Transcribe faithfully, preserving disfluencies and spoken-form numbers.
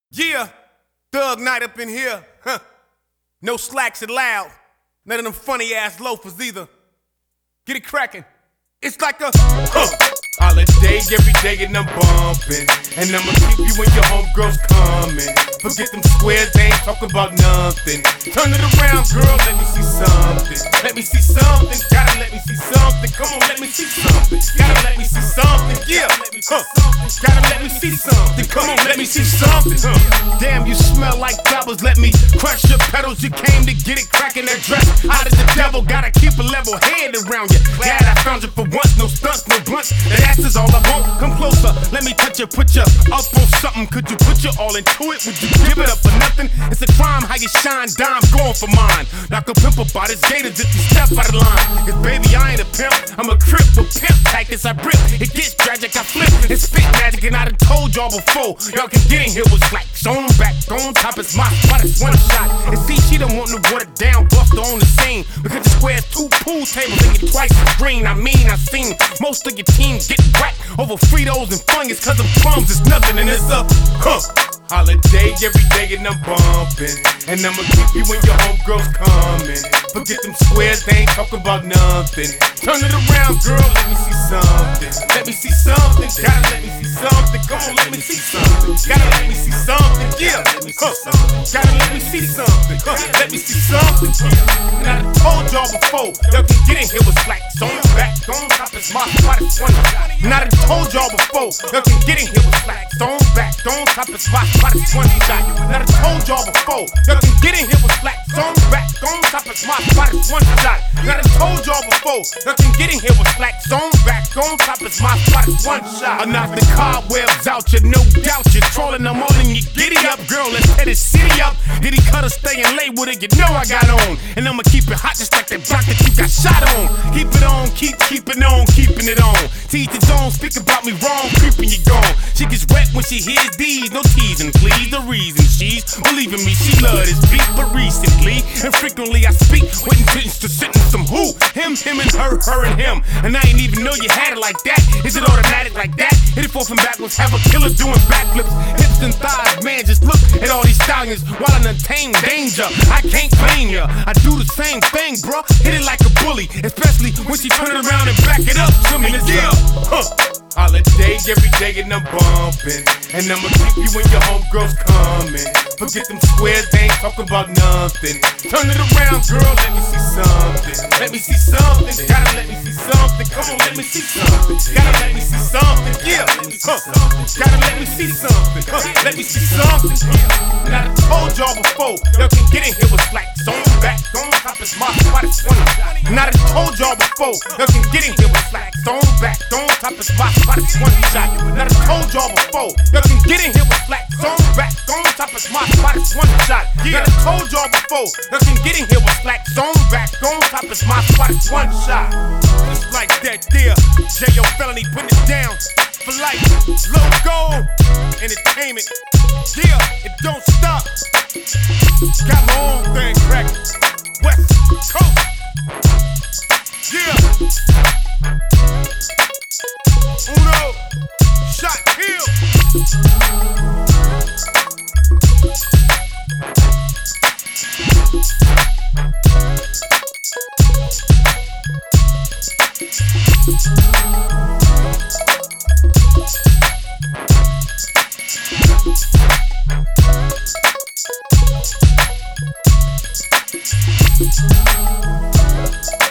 Yeah, thug night up in here, huh? No slacks allowed. None of them funny ass loafers either. Get it crackin'. It's like a huh. Holiday every day and I'm bumpin', and I'ma keep you when your homegirls comin'. Forget them squares, they ain't talking about nothing. Turn it around, girl, let me see something. Let me see something, gotta let me see something. Come on, let me see something. Gotta let me see something, yeah. Huh. Gotta let me see something. Come on, let me see something. Huh. Damn, you smell like flowers. Let me crush your petals. You came to get it crackin', that dress out of the devil. Gotta keep a level head around you. Glad I found you for once. No stunts, no blunts. That ass is all I want. Come closer, let me touch you, put you up on something. Could you put you all into it? Would you give it up for nothing? It's a crime how you shine, dime going for mine. Knock a pimp about his gators if you step out of line. Cause baby, I ain't a pimp, I'm a crip with pimp tactics. I rip, it gets tragic, I flip and spit magic. And I done told y'all before, y'all can get in here with slacks on back, on top, it's my spot, it's one shot. And see, she don't want to water down, Buster on the scene. Because the square's two pool tables and get twice the green. I mean, I seen most of your team get whacked over Fritos and Fungus. Cause them crumbs is nothing and it's a huh. Holiday every day and I'm bumpin', and I'ma keep you when your homegirls comin'. Forget them squares, they ain't talking about nothing. Turn it around, girl, let me see something. Let me see something, gotta let me see something. Come on, let me see something. Gotta let me see something, yeah. Huh. Gotta let me see something. Huh. Let me see something. And I done told y'all before, y'all can get in here with slacks on back, on top, it's my spot, it's one. And I done told y'all before, y'all can get in here with slacks on back, on top, it's my spot, it's one shot. And I done told y'all before, y'all can get in here with slacks on back, on top, it's my spot, it's one shot. And I done told y'all before, y'all can get in here with slacks on back, on top, it's my spot, it's one shot. I knock the cobwebs out, you no doubt you're trolling them all and you giddy up, girl, let's tear this city up. Did he cut her staying late with it? You know I got on, and I'ma keep it hot just like that block that you got shot on. Keep it on, keep keeping on, keeping it on. Teach his own, speak about me wrong, creeping you gone. She gets wet when she hears these, no teasing, please. The reason she's believing me, she love this beat, but recently and frequently I speak with intentions to sit in some who, him, him and her, her and him. And I ain't even know you had it like that. Is it automatic like that? Hit it forth and backwards, have a killer doing backflips, hips and thighs. Man, just look at all these stallions while in untamed danger. I can't blame ya. I do the same thing, bruh. Hit it like a bully, especially when she turn it around and back it up to me. Yeah, huh. Holiday every day and I'm bumpin', and I'ma keep you when your homegirls comin'. Forget them squares, they ain't talking about nothing. Turn it around, girl, let me see something. Let me see something, gotta let me see something. Come on, let me see something. Gotta let me see something, yeah. Huh. Gotta let me see something. Huh. Let me see something. And I done told y'all before, y'all can get in here with slacks on back, on top, it's my spot, it's one. And I done told y'all before, y'all can get in here with slacks on back, on top, it's my spot, it's one shot. And I done told y'all before, y'all can get in here with slacks on back, on top, it's my spot, it's one shot. Yeah, I done told y'all before, y'all can get in here with slacks on back, on top, it's my spot, it's one shot. Just like that there, J O Felony putting it down for life. Logo Entertainment. Yeah, it don't stop. Got my own thing cracking. West Coast. Yeah. Uno. Shot kill. We'll be right back.